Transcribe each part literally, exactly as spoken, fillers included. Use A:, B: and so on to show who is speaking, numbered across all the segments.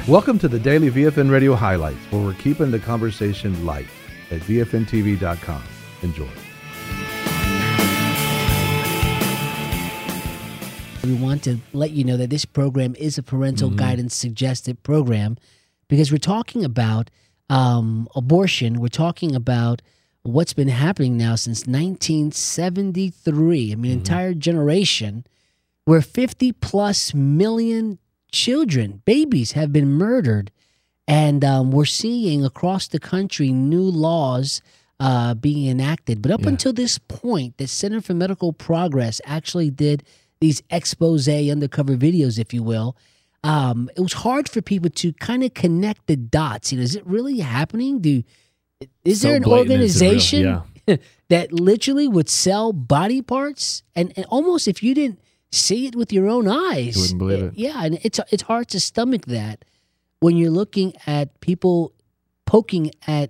A: Welcome to the Daily V F N Radio Highlights, where we're keeping the conversation light at V F N T V dot com. Enjoy.
B: We want to let you know that this program is a parental mm-hmm. guidance suggested program because we're talking about um, abortion. We're talking about what's been happening now since nineteen seventy-three. I mean, mm-hmm. entire generation where fifty plus million children, babies have been murdered. And um, we're seeing across the country new laws uh, being enacted. But up yeah. until this point, the Center for Medical Progress actually did these expose undercover videos, if you will. Um, it was hard for people to kind of connect the dots. You know, is it really happening? Do Is so there an organization real, yeah. that literally would sell body parts? And, and almost if you didn't see it with your own eyes.
C: You wouldn't believe it.
B: Yeah, and it's it's hard to stomach that when you're looking at people poking at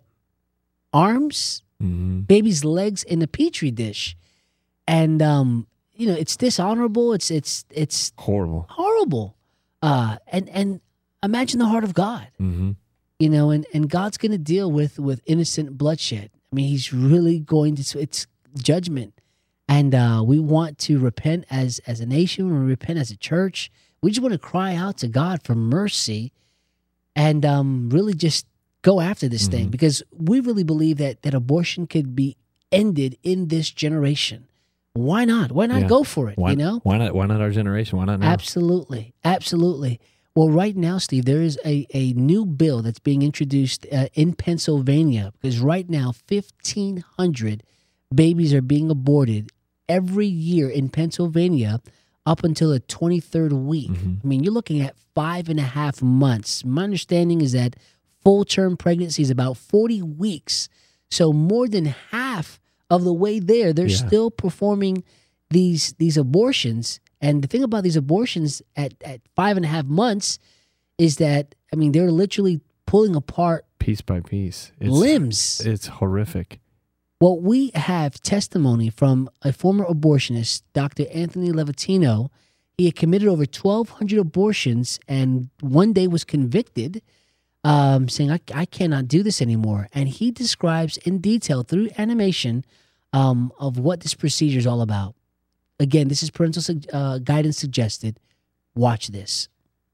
B: arms, mm-hmm. babies' legs in a petri dish. And um, you know, it's dishonorable, it's it's it's
C: horrible.
B: Horrible. Uh and and imagine the heart of God.
C: Mm-hmm.
B: You know, and, and God's going to deal with with innocent bloodshed. I mean, he's really going to, it's judgment. And uh, we want to repent as, as a nation. We repent as a church. We just want to cry out to God for mercy and um, really just go after this mm-hmm. thing, because we really believe that, that abortion could be ended in this generation. Why not? Why not yeah. go for it?
C: Why,
B: you know,
C: why not? Why not our generation? Why not now?
B: Absolutely, absolutely. Well, right now, Steve, there is a, a new bill that's being introduced uh, in Pennsylvania, because right now fifteen hundred babies are being aborted every year in Pennsylvania up until the twenty-third week. Mm-hmm. I mean, you're looking at five and a half months. My understanding is that full-term pregnancy is about forty weeks. So more than half of the way there, they're yeah. still performing these these abortions. And the thing about these abortions at, at five and a half months is that, I mean, they're literally pulling apart
C: piece by piece. It's,
B: limbs.
C: It's horrific.
B: Well, we have testimony from a former abortionist, Doctor Anthony Levatino. He had committed over twelve hundred abortions and one day was convicted, um, saying, I, I cannot do this anymore. And he describes in detail through animation um, of what this procedure is all about. Again, this is parental uh, guidance suggested. Watch this.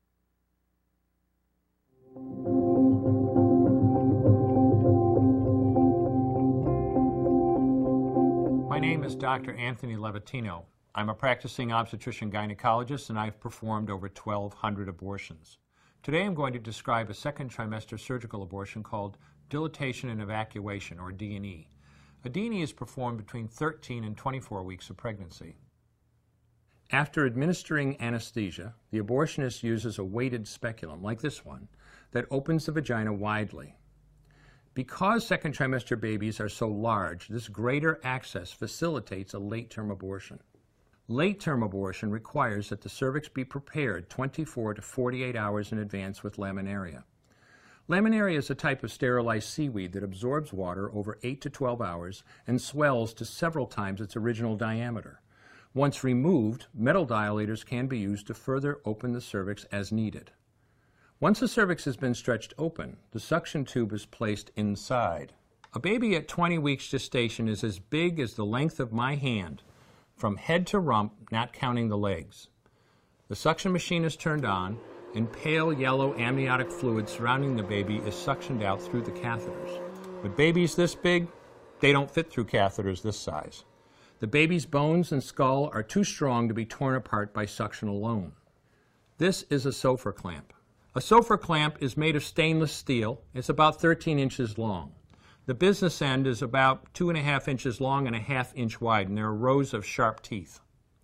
D: My name is Doctor Anthony Levatino. I'm a practicing obstetrician gynecologist, and I've performed over twelve hundred abortions. Today I'm going to describe a second trimester surgical abortion called dilatation and evacuation, or D and E. A D and E is performed between thirteen and twenty-four weeks of pregnancy. After administering anesthesia, the abortionist uses a weighted speculum, like this one, that opens the vagina widely. Because second trimester babies are so large, this greater access facilitates a late-term abortion. Late-term abortion requires that the cervix be prepared twenty-four to forty-eight hours in advance with laminaria. Laminaria is a type of sterilized seaweed that absorbs water over eight to twelve hours and swells to several times its original diameter. Once removed, metal dilators can be used to further open the cervix as needed. Once the cervix has been stretched open, the suction tube is placed inside. A baby at twenty weeks gestation is as big as the length of my hand, from head to rump, not counting the legs. The suction machine is turned on, and pale yellow amniotic fluid surrounding the baby is suctioned out through the catheters. With babies this big, they don't fit through catheters this size. The baby's bones and skull are too strong to be torn apart by suction alone. This is a Sofer clamp. A Sofer clamp is made of stainless steel. It's about thirteen inches long. The business end is about two and a half inches long and a half inch wide, and there are rows of sharp teeth.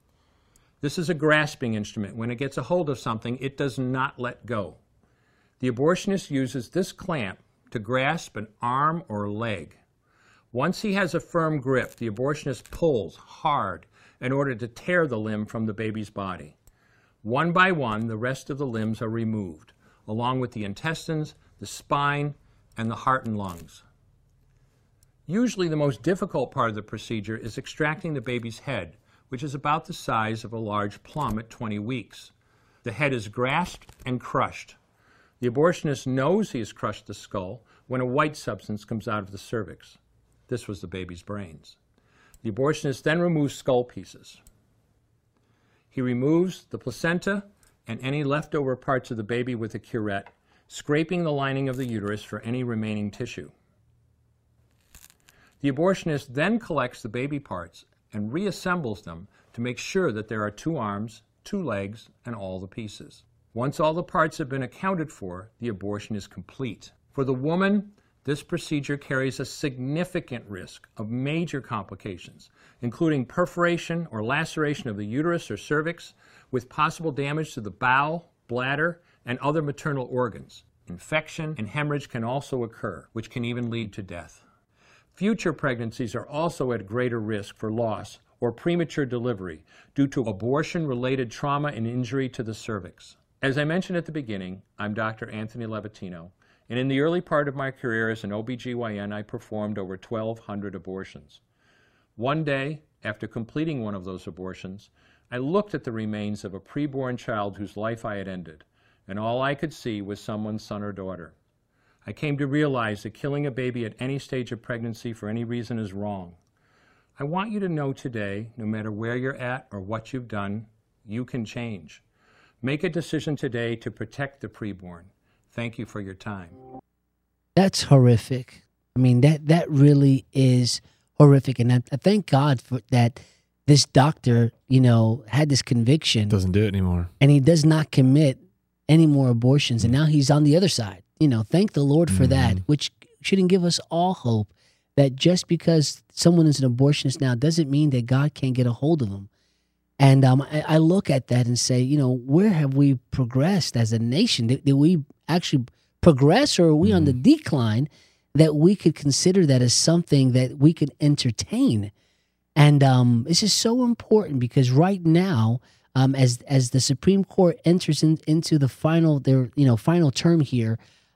D: This is a grasping instrument. When it gets a hold of something, it does not let go. The abortionist uses this clamp to grasp an arm or leg. Once he has a firm grip, the abortionist pulls hard in order to tear the limb from the baby's body. One by one, the rest of the limbs are removed, along with the intestines, the spine, and the heart and lungs. Usually the most difficult part of the procedure is extracting the baby's head, which is about the size of a large plum at twenty weeks. The head is grasped and crushed. The abortionist knows he has crushed the skull when a white substance comes out of the cervix. This was the baby's brains. The abortionist then removes skull pieces. He removes the placenta and any leftover parts of the baby with a curette, scraping the lining of the uterus for any remaining tissue. The abortionist then collects the baby parts and reassembles them to make sure that there are two arms, two legs, and all the pieces. Once all the parts have been accounted for, the abortion is complete. For the woman, this procedure carries a significant risk of major complications, including perforation or laceration of the uterus or cervix, with possible damage to the bowel, bladder, and other maternal organs. Infection and hemorrhage can also occur, which can even lead to death. Future pregnancies are also at greater risk for loss or premature delivery due to abortion-related trauma and injury to the cervix. As I mentioned at the beginning, I'm Doctor Anthony Levatino, and in the early part of my career as an O B G Y N, I performed over twelve hundred abortions. One day, after completing one of those abortions, I looked at the remains of a preborn child whose life I had ended, and all I could see was someone's son or daughter. I came to realize that killing a baby at any stage of pregnancy for any reason is wrong. I want you to know today, no matter where you're at or what you've done, you can change. Make a decision today to protect the preborn. Thank you for your time.
B: That's horrific. I mean, that that really is horrific. And I, I thank God for that this doctor, you know, had this conviction.
C: Doesn't do it anymore.
B: And he does not commit any more abortions. And now he's on the other side. You know, thank the Lord for mm-hmm. that, which shouldn't give us all hope that just because someone is an abortionist now doesn't mean that God can't get a hold of them. And um, I, I look at that and say, you know, where have we progressed as a nation? Did, did we actually progress, or are we mm-hmm. on the decline that we could consider that as something that we could entertain? And um, this is so important because right now, um, as as the Supreme Court enters in, into the final their you know final term here,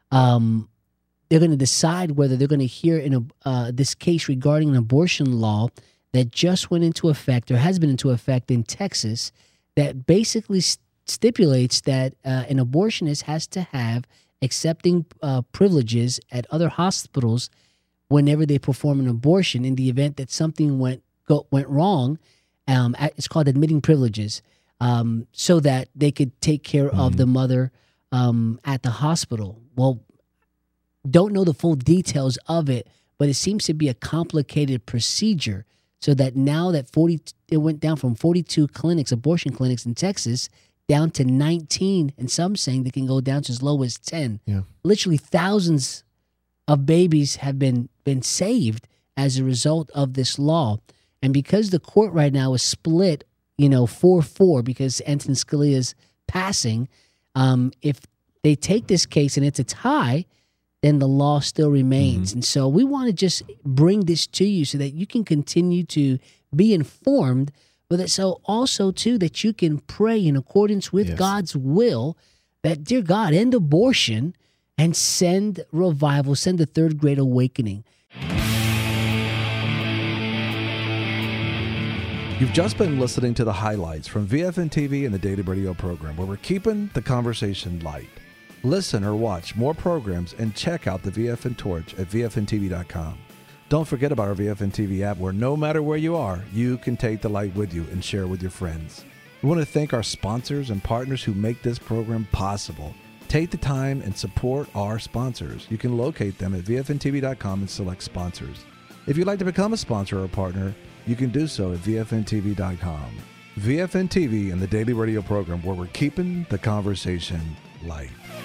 B: um, they're going to decide whether they're going to hear in a, uh, this case regarding an abortion law that just went into effect or has been into effect in Texas that basically st- stipulates that uh, an abortionist has to have accepting uh, privileges at other hospitals whenever they perform an abortion in the event that something went go, went wrong. Um, it's called admitting privileges, um, so that they could take care mm-hmm. of the mother um, at the hospital. Well, don't know the full details of it, but it seems to be a complicated procedure. So that now that forty, it went down from forty-two clinics, abortion clinics in Texas, down to nineteen, and some saying they can go down to as low as ten. Yeah. Literally thousands of babies have been been saved as a result of this law. And because the court right now is split, you know, four four, because Antonin Scalia's passing, um, if they take this case and it's a tie, then the law still remains. Mm-hmm. And so we want to just bring this to you so that you can continue to be informed, but that so also, too, that you can pray in accordance with yes. God's will that, dear God, end abortion and send revival, send the third great awakening.
A: You've just been listening to the highlights from V F N T V and the Daily Radio program, where we're keeping the conversation light. Listen or watch more programs and check out the V F N Torch at V F N T V dot com. Don't forget about our V F N T V app, where no matter where you are, you can take the light with you and share with your friends. We want to thank our sponsors and partners who make this program possible. Take the time and support our sponsors. You can locate them at V F N T V dot com and select sponsors. If you'd like to become a sponsor or a partner, you can do so at V F N T V dot com. V F N T V and the Daily Radio program, where we're keeping the conversation light.